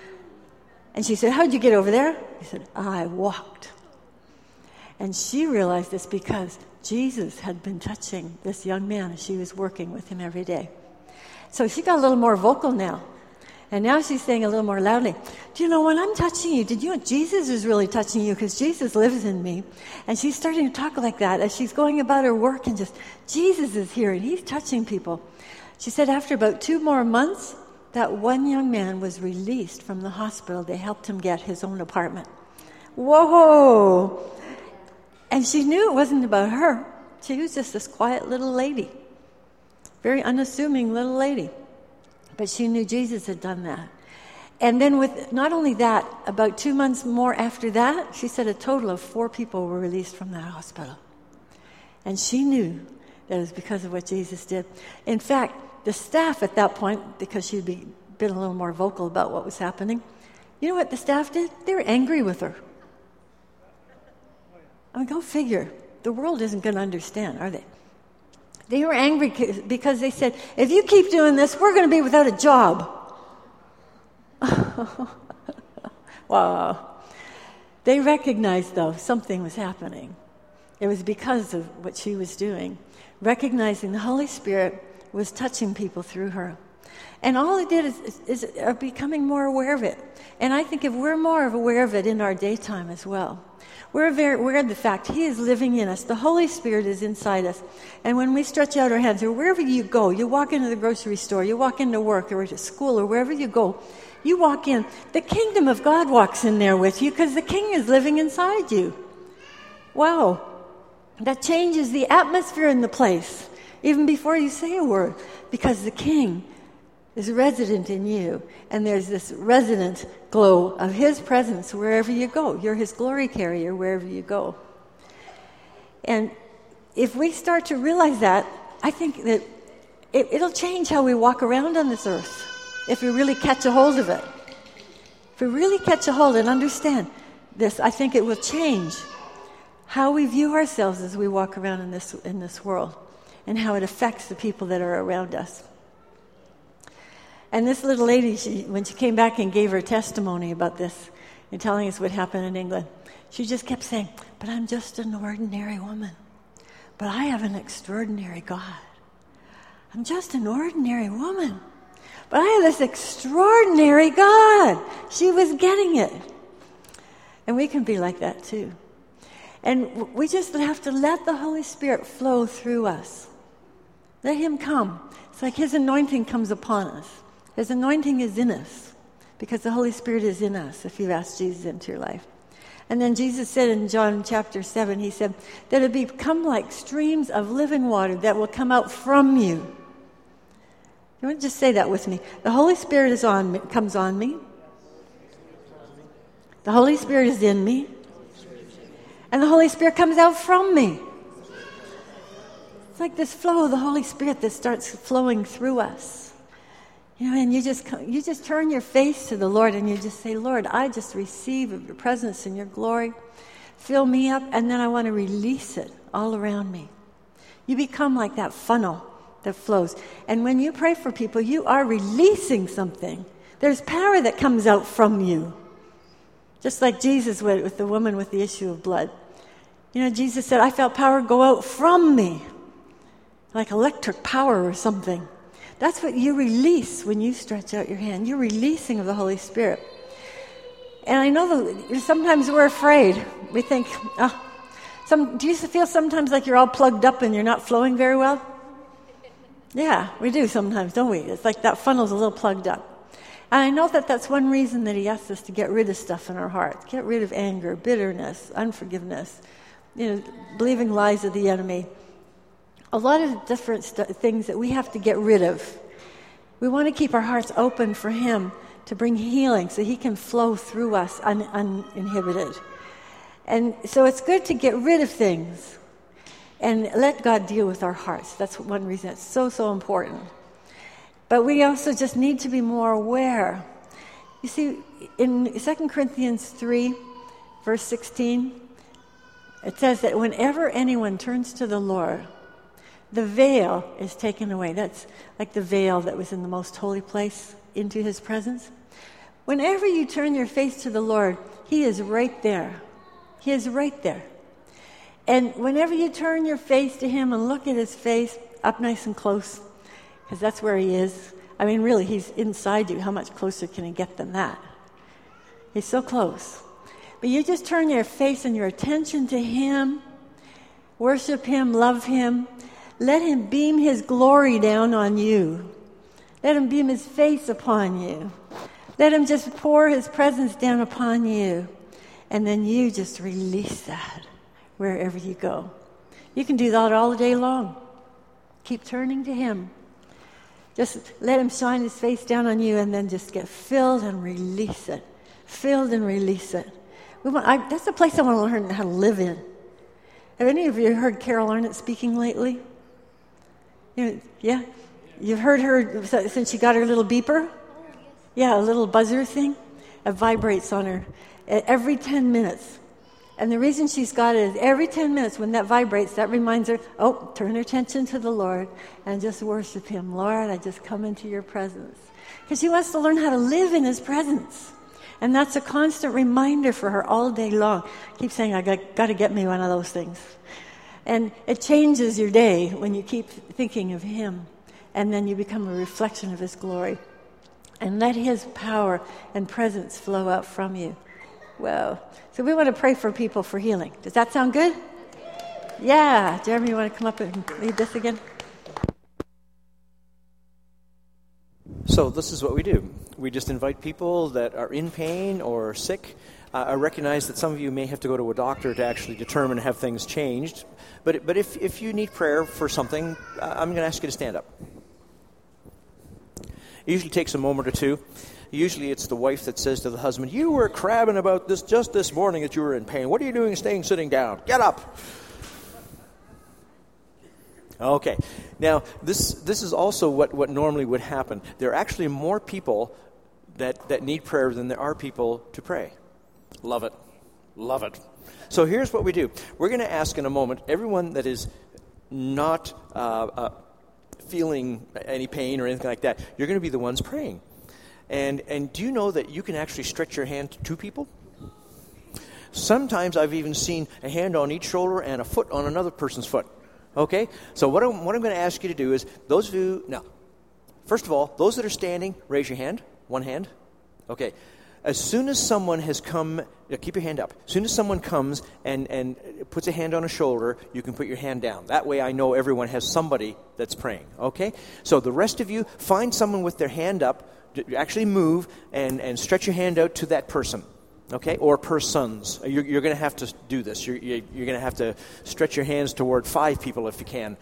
And she said, how'd you get over there? He said, I walked. And she realized this because Jesus had been touching this young man as she was working with him every day. So she got a little more vocal now. And now she's saying a little more loudly, do you know when I'm touching you, did you know Jesus is really touching you because Jesus lives in me? And she's starting to talk like that as she's going about her work and just, Jesus is here and He's touching people. She said after about 2 more months, that one young man was released from the hospital. They helped him get his own apartment. Whoa! And she knew it wasn't about her. She was just this quiet little lady. Very unassuming little lady. But she knew Jesus had done that. And then with not only that, about 2 months more after that, she said a total of 4 people were released from that hospital. And she knew that it was because of what Jesus did. In fact, the staff at that point, because she'd been a little more vocal about what was happening, you know what the staff did? They were angry with her. I mean, go figure. The world isn't going to understand, are they? They were angry because they said, if you keep doing this, we're going to be without a job. Wow. They recognized, though, something was happening. It was because of what she was doing, recognizing the Holy Spirit was touching people through her. And all it did is becoming more aware of it. And I think if we're more aware of it in our daytime as well, We're aware of the fact He is living in us. The Holy Spirit is inside us. And when we stretch out our hands, or wherever you go, you walk into the grocery store, you walk into work or to school or wherever you go, you walk in, the kingdom of God walks in there with you because the King is living inside you. Wow. That changes the atmosphere in the place, even before you say a word, because the King is resident in you, and there's this resident glow of His presence wherever you go. You're His glory carrier wherever you go. And if we start to realize that, I think that it'll change how we walk around on this earth, if we really catch a hold of it. If we really catch a hold and understand this, I think it will change how we view ourselves as we walk around in this world, and how it affects the people that are around us. And this little lady, when she came back and gave her testimony about this and telling us what happened in England, she just kept saying, but I'm just an ordinary woman. But I have an extraordinary God. I'm just an ordinary woman. But I have this extraordinary God. She was getting it. And we can be like that too. And we just have to let the Holy Spirit flow through us. Let Him come. It's like His anointing comes upon us. His anointing is in us because the Holy Spirit is in us if you've asked Jesus into your life. And then Jesus said in John chapter 7, He said, that it become like streams of living water that will come out from you. You want to just say that with me? The Holy Spirit comes on me. The Holy Spirit is in me. And the Holy Spirit comes out from me. It's like this flow of the Holy Spirit that starts flowing through us. You know, and you just turn your face to the Lord and you just say, Lord, I just receive of your presence and your glory. Fill me up, and then I want to release it all around me. You become like that funnel that flows. And when you pray for people, you are releasing something. There's power that comes out from you. Just like Jesus with the woman with the issue of blood. You know, Jesus said, I felt power go out from me. Like electric power or something. That's what you release when you stretch out your hand. You're releasing of the Holy Spirit. And I know that sometimes we're afraid. We think, do you feel sometimes like you're all plugged up and you're not flowing very well? Yeah, we do sometimes, don't we? It's like that funnel's a little plugged up. And I know that that's one reason that He asks us to get rid of stuff in our heart. Get rid of anger, bitterness, unforgiveness, believing lies of the enemy. A lot of different things that we have to get rid of. We want to keep our hearts open for Him to bring healing so He can flow through us uninhibited. And so it's good to get rid of things and let God deal with our hearts. That's one reason it's so, so important. But we also just need to be more aware. You see, in 2 Corinthians 3, verse 16, it says that whenever anyone turns to the Lord, the veil is taken away. That's like the veil that was in the most holy place into His presence. Whenever you turn your face to the Lord, He is right there. He is right there. And whenever you turn your face to Him and look at His face up nice and close, because that's where He is. I mean, really, He's inside you. How much closer can He get than that? He's so close. But you just turn your face and your attention to Him, worship Him, love Him. Let Him beam His glory down on you. Let Him beam His face upon you. Let Him just pour His presence down upon you. And then you just release that wherever you go. You can do that all day long. Keep turning to Him. Just let Him shine His face down on you and then just get filled and release it. Filled and release it. That's the place I want to learn how to live in. Have any of you heard Carol Arnott speaking lately? Yeah? You've heard her since she got her little beeper? Yeah, a little buzzer thing. It vibrates on her every 10 minutes. And the reason she's got it is every 10 minutes when that vibrates, that reminds her, turn her attention to the Lord and just worship Him. Lord, I just come into your presence. Because she wants to learn how to live in His presence. And that's a constant reminder for her all day long. Keep saying, I got to get me one of those things. And it changes your day when you keep thinking of Him. And then you become a reflection of His glory. And let His power and presence flow out from you. Well, so we want to pray for people for healing. Does that sound good? Yeah. Jeremy, you want to come up and lead this again? So this is what we do. We just invite people that are in pain or sick. I recognize that some of you may have to go to a doctor to actually determine have things changed. But if you need prayer for something, I'm going to ask you to stand up. It usually takes a moment or two. Usually it's the wife that says to the husband, "You were crabbing about this just this morning that you were in pain. What are you doing sitting down? Get up." Okay. Now, this is also what normally would happen. There are actually more people that need prayer than there are people to pray. Love it. Love it. So here's what we do. We're going to ask in a moment everyone that is not feeling any pain or anything like that, you're going to be the ones praying. And do you know that you can actually stretch your hand to two people? Sometimes I've even seen a hand on each shoulder and a foot on another person's foot. Okay? So what I'm going to ask you to do is, those of you, now, first of all, those that are standing, raise your hand. One hand. Okay. As soon as someone has come, keep your hand up. As soon as someone comes and puts a hand on a shoulder, you can put your hand down. That way I know everyone has somebody that's praying. Okay? So the rest of you, find someone with their hand up, actually move and stretch your hand out to that person. Okay? Or persons. You're going to have to do this. You're going to have to stretch your hands toward 5 people if you can.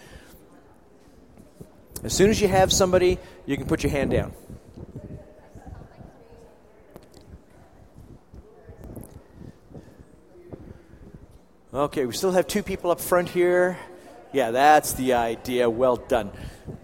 As soon as you have somebody, you can put your hand down. Okay, we still have 2 people up front here. Yeah, that's the idea. Well done.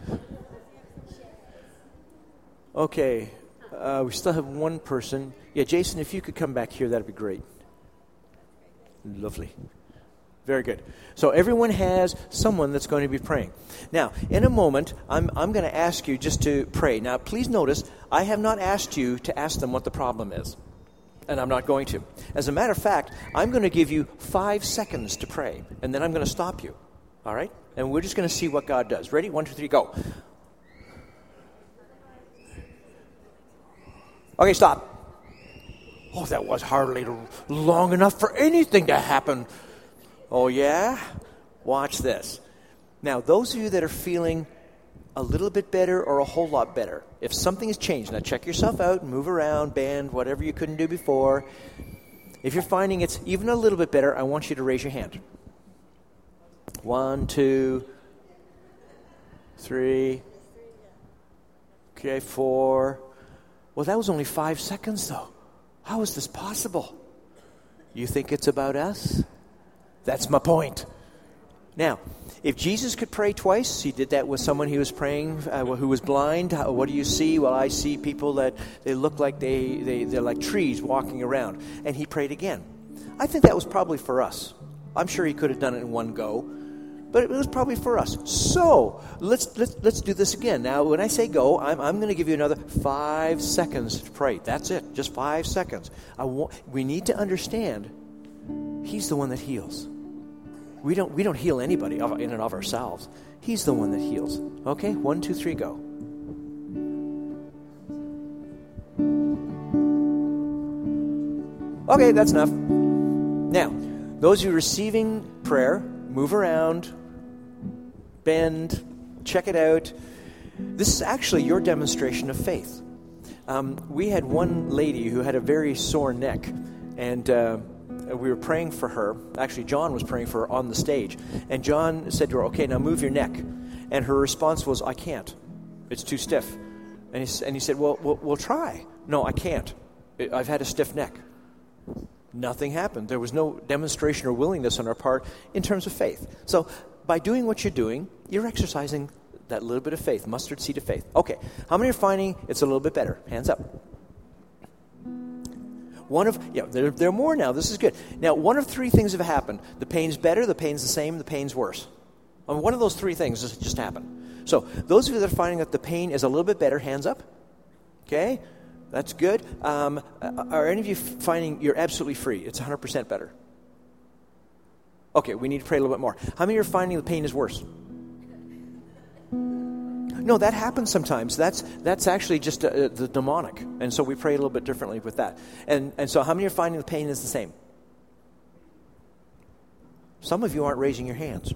Okay, we still have 1 person. Yeah, Jason, if you could come back here, that would be great. Lovely. Very good. So everyone has someone that's going to be praying. Now, in a moment, I'm going to ask you just to pray. Now, please notice, I have not asked you to ask them what the problem is. And I'm not going to. As a matter of fact, I'm going to give you 5 seconds to pray. And then I'm going to stop you. All right? And we're just going to see what God does. Ready? 1, 2, 3, go. Okay, stop. Oh, that was hardly long enough for anything to happen. Oh, yeah? Watch this. Now, those of you that are feeling a little bit better or a whole lot better, if something has changed, now check yourself out, move around, bend, whatever you couldn't do before. If you're finding it's even a little bit better, I want you to raise your hand. 1, 2, 3. Okay, 4. Well, that was only 5 seconds, though. How is this possible? You think it's about us? That's my point. Now, if Jesus could pray twice, he did that with someone he was praying who was blind. What do you see? Well, I see people that they look like they're like trees walking around. And he prayed again. I think that was probably for us. I'm sure he could have done it in one go, but it was probably for us. So let's do this again. Now, when I say go, I'm going to give you another 5 seconds to pray. That's it, just 5 seconds. We need to understand he's the one that heals. We don't heal anybody in and of ourselves. He's the one that heals. Okay, 1, 2, 3, go. Okay, that's enough. Now, those who are receiving prayer, move around, bend, check it out. This is actually your demonstration of faith. We had one lady who had a very sore neck, and we were praying for her. Actually, John was praying for her on the stage. And John said to her, okay, now move your neck. And her response was, I can't. It's too stiff. And he said, well, we'll try. No, I can't. I've had a stiff neck. Nothing happened. There was no demonstration or willingness on our part in terms of faith. So by doing what you're doing, you're exercising that little bit of faith, mustard seed of faith. Okay, how many are finding it's a little bit better? Hands up. There are more now. This is good. Now, one of 3 things have happened. The pain's better, the pain's the same, the pain's worse. One of those 3 things just happened. So those of you that are finding that the pain is a little bit better, hands up. Okay, that's good. Are any of you finding you're absolutely free? It's 100% better. Okay, we need to pray a little bit more. How many are finding the pain is worse? No, that happens sometimes. That's actually just the demonic. And so we pray a little bit differently with that. And so how many are finding the pain is the same? Some of you aren't raising your hands.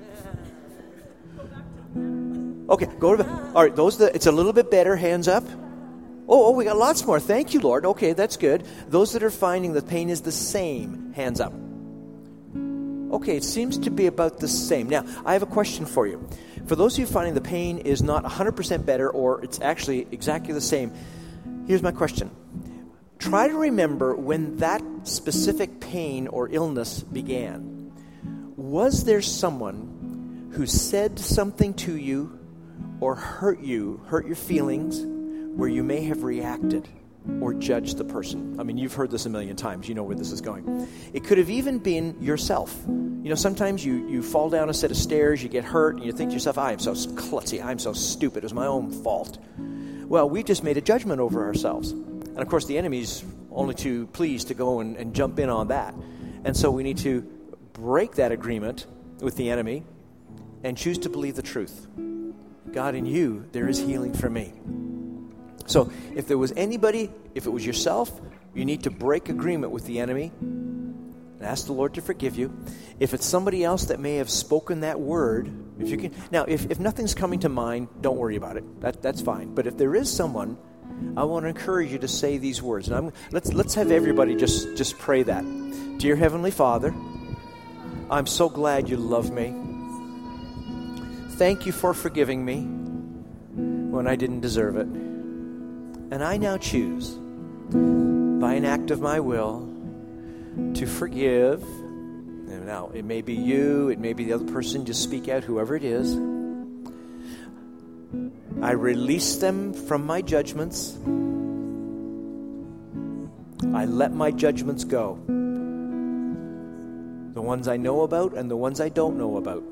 Okay, go to bed. All right, it's a little bit better. Hands up. Oh, we got lots more. Thank you, Lord. Okay, that's good. Those that are finding the pain is the same, hands up. Okay, it seems to be about the same. Now, I have a question for you. For those of you finding the pain is not 100% better or it's actually exactly the same, here's my question. Try to remember when that specific pain or illness began. Was there someone who said something to you or hurt your feelings, where you may have reacted or judged the person? I mean, you've heard this a million times. You know where this is going. It could have even been yourself. You know, sometimes you fall down a set of stairs, you get hurt, and you think to yourself, I am so klutzy, I'm so stupid, it was my own fault. Well, we've just made a judgment over ourselves. And of course, the enemy's only too pleased to go and jump in on that. And so we need to break that agreement with the enemy and choose to believe the truth. God, in you, there is healing for me. So if there was anybody, if it was yourself, you need to break agreement with the enemy and ask the Lord to forgive you. If it's somebody else that may have spoken that word, if you can. Now, if nothing's coming to mind, don't worry about it. That's fine. But if there is someone, I want to encourage you to say these words. And let's have everybody just pray that. Dear Heavenly Father, I'm so glad you love me. Thank you for forgiving me when I didn't deserve it. And I now choose, by an act of my will, to forgive. And now, it may be you, it may be the other person, just speak out, whoever it is. I release them from my judgments. I let my judgments go. The ones I know about and the ones I don't know about.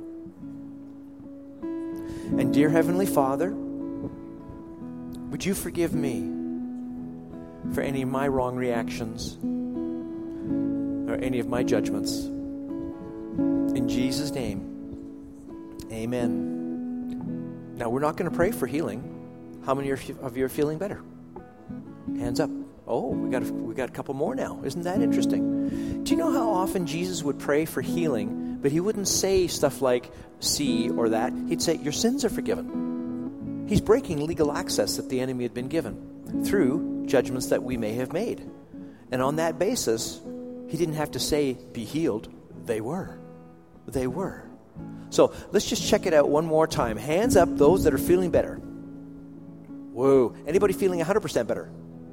And dear Heavenly Father, would you forgive me for any of my wrong reactions or any of my judgments? In Jesus' name, amen. Now, we're not going to pray for healing. How many of you are feeling better? Hands up. Oh, we got a couple more now. Isn't that interesting? Do you know how often Jesus would pray for healing, but he wouldn't say stuff like, see, or that. He'd say, your sins are forgiven. He's breaking legal access that the enemy had been given through judgments that we may have made. And on that basis, he didn't have to say, be healed. They were. They were. So let's just check it out one more time. Hands up, those that are feeling better. Whoa. Anybody feeling 100% better?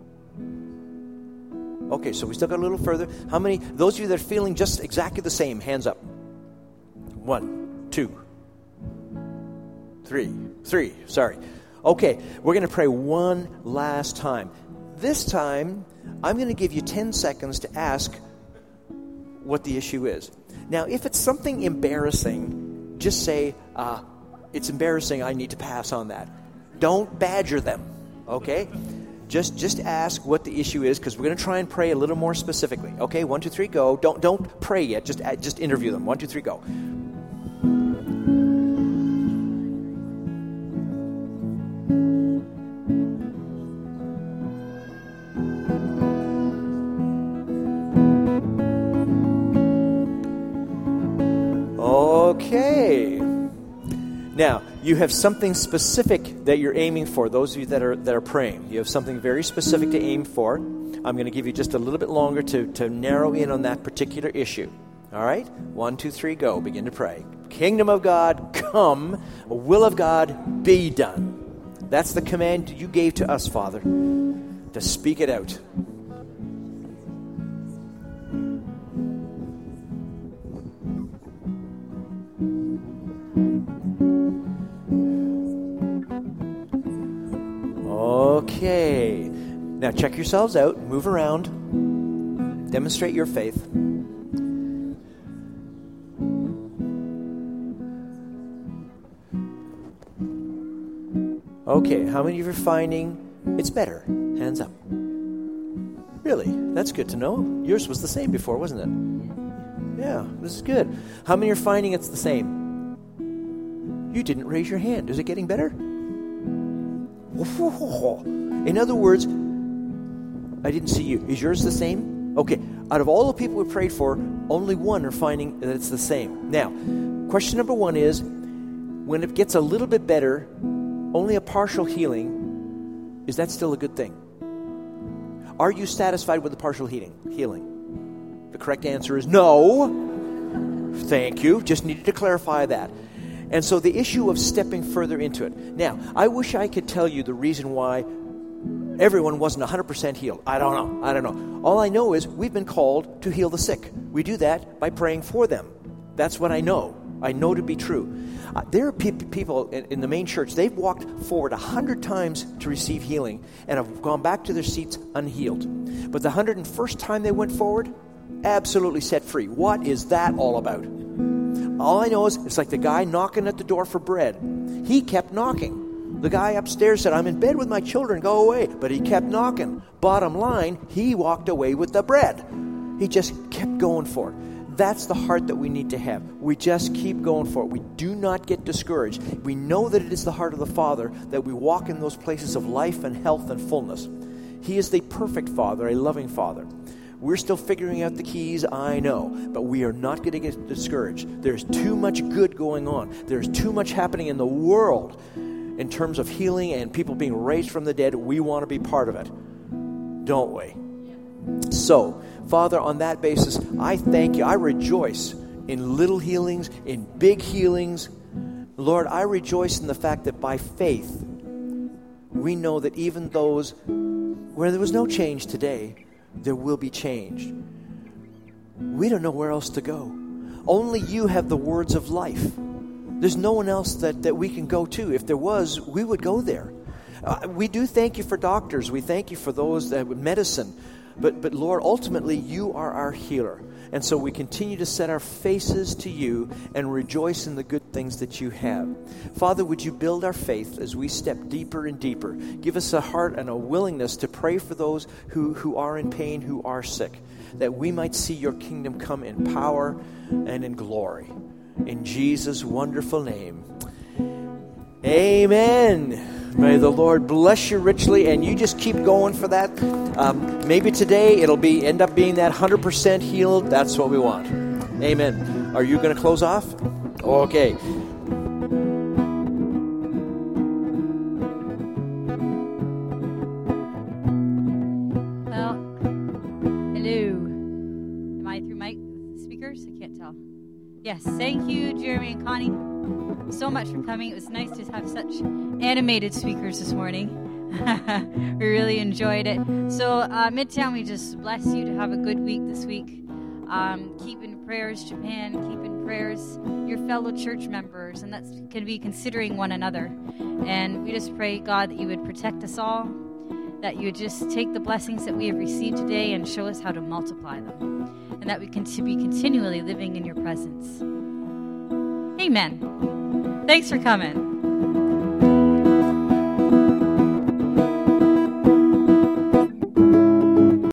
Okay, so we still got a little further. How many? Those of you that are feeling just exactly the same, hands up. 1, 2, 3. Sorry. Okay, we're going to pray one last time. This time, I'm going to give you 10 seconds to ask what the issue is. Now, if it's something embarrassing, just say, it's embarrassing, I need to pass on that. Don't badger them, okay? Just ask what the issue is, because we're going to try and pray a little more specifically. Okay, 1, 2, 3, go. Don't pray yet. Just interview them. 1, 2, 3, go. Okay. Now, you have something specific that you're aiming for, those of you that are praying. You have something very specific to aim for. I'm going to give you just a little bit longer to narrow in on that particular issue. All right? 1, 2, 3, go. Begin to pray. Kingdom of God, come. Will of God, be done. That's the command you gave to us, Father, to speak it out. Okay. Now check yourselves out. Move around. Demonstrate your faith. Okay. How many of you are finding it's better? Hands up. Really? That's good to know. Yours was the same before, wasn't it? Yeah, this is good. How many are finding it's the same? You didn't raise your hand. Is it getting better? In other words, I didn't see you. Is yours the same? Okay. Out of all the people we prayed for, only one are finding that it's the same. Now, question number one is, when it gets a little bit better, only a partial healing, is that still a good thing? Are you satisfied with the partial healing? The correct answer is no. Thank you. Just needed to clarify that. And so the issue of stepping further into it. Now, I wish I could tell you the reason why everyone wasn't 100% healed. I don't know. All I know is we've been called to heal the sick. We do that by praying for them. That's what I know. I know to be true. There are people in the main church, they've walked forward 100 times to receive healing and have gone back to their seats unhealed. But the 101st time they went forward, absolutely set free. What is that all about? All I know is it's like the guy knocking at the door for bread. He kept knocking. The guy upstairs said, I'm in bed with my children, go away. But he kept knocking. Bottom line, he walked away with the bread. He just kept going for it. That's the heart that we need to have. We just keep going for it. We do not get discouraged. We know that it is the heart of the Father that we walk in those places of life and health and fullness. He is the perfect Father, a loving Father. We're still figuring out the keys, I know, but we are not going to get discouraged. There's too much good going on. There's too much happening in the world in terms of healing and people being raised from the dead. We want to be part of it, don't we? So, Father, on that basis, I thank you. I rejoice in little healings, in big healings. Lord, I rejoice in the fact that by faith, we know that even those where there was no change today, there will be change. We don't know where else to go. Only you have the words of life. There's no one else that we can go to. If there was, we would go there. We do thank you for doctors. We thank you for those that with medicine. But Lord, ultimately, you are our healer. And so we continue to set our faces to you and rejoice in the good things that you have. Father, would you build our faith as we step deeper and deeper? Give us a heart and a willingness to pray for those who are in pain, who are sick, that we might see your kingdom come in power and in glory. In Jesus' wonderful name. Amen. May the Lord bless you richly, and you just keep going for that. Maybe today it'll end up being that 100% healed. That's what we want. Amen. Are you going to close off? Okay. Well, hello. Am I through mic speakers? I can't tell. Yes, thank you, Jeremy and Connie, so much for coming. It was nice to have such animated speakers this morning. We really enjoyed it. So, Midtown, we just bless you to have a good week this week. Keep in prayers Japan, keep in prayers your fellow church members, and that's going to be considering one another. And we just pray, God, that you would protect us all, that you would just take the blessings that we have received today and show us how to multiply them, and that we can be continually living in your presence. Amen. Thanks for coming.